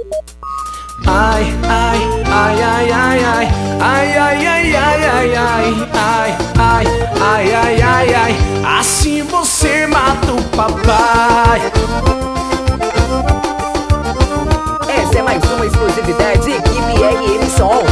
Ai, ai, ai, ai, ai, ai, ai, ai, ai, ai, ai, ai, ai, ai, ai, ai, ai, ai, assim você mata o papai. Essa é mais uma exclusividade Equipe RN Som.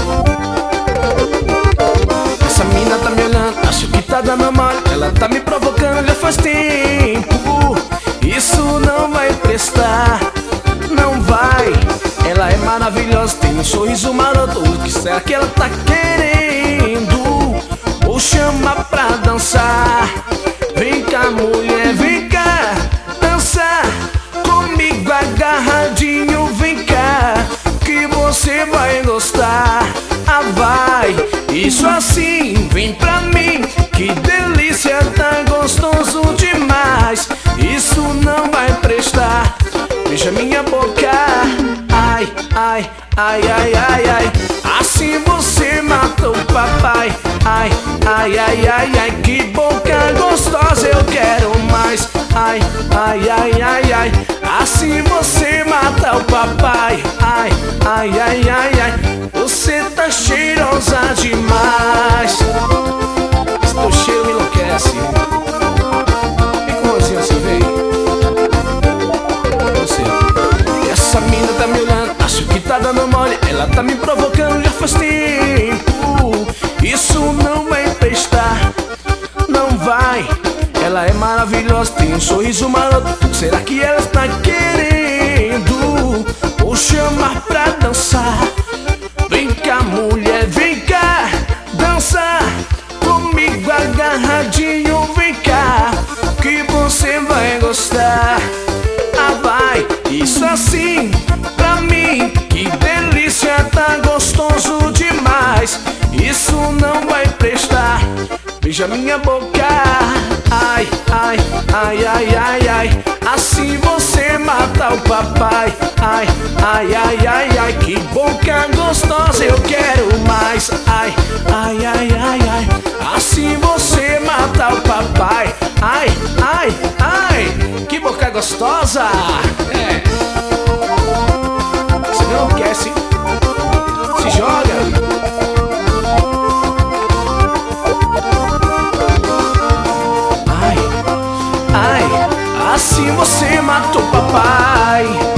Essa mina tá me olhando, acho que tá dando mole. Ela tá me provocando já faz tempo. Isso não vai prestar, não vai. Ela é maravilhosa, tem um sorriso maroto. O que será que ela tá querendo? Vou chamar pra dançar. Vem cá, mulher, vem cá dançar comigo agarradinho. Vem cá que você vai gostar. Ah, vai, isso assim, vem pra mim. Que delícia, tá gostoso demais. Isso não vai prestar. Beija minha boca. Ai, ai, ai, ai, ai, ai, assim você mata o papai. Ai, ai, ai, ai, ai, que boca gostosa, eu quero mais. Ai, ai, ai, ai, ai, assim você mata o papai. Ai, ai, ai, ai, ai, você tá cheirosa demais. Teu cheiro me enlouquece. Vem com mãozinha assim, vem. Você. Essa mina tá me olhando, acho que tá dando mole. Ela tá me provocando já faz tempo. Isso não vai prestar, não vai. Ela é maravilhosa, tem um sorriso maroto. Será que ela está querendo? Vou chamar pra dançar. Vem cá, mulher, vem cá dançar comigo agarradinho. Vem cá que você vai gostar. Ah, vai, isso assim pra mim. Que delícia, tá gostoso demais. Isso não vai prestar. Beija minha boca. Ai, ai, ai, ai, ai, ai, assim você mata o papai. Ai, ai, ai, ai, ai, que boca gostosa, eu quero mais. Ai, ai, ai, ai, ai, assim você mata o papai. Ai, ai, ai, que boca gostosa. É. Você não quer se joga. Ai, assim você matou papai.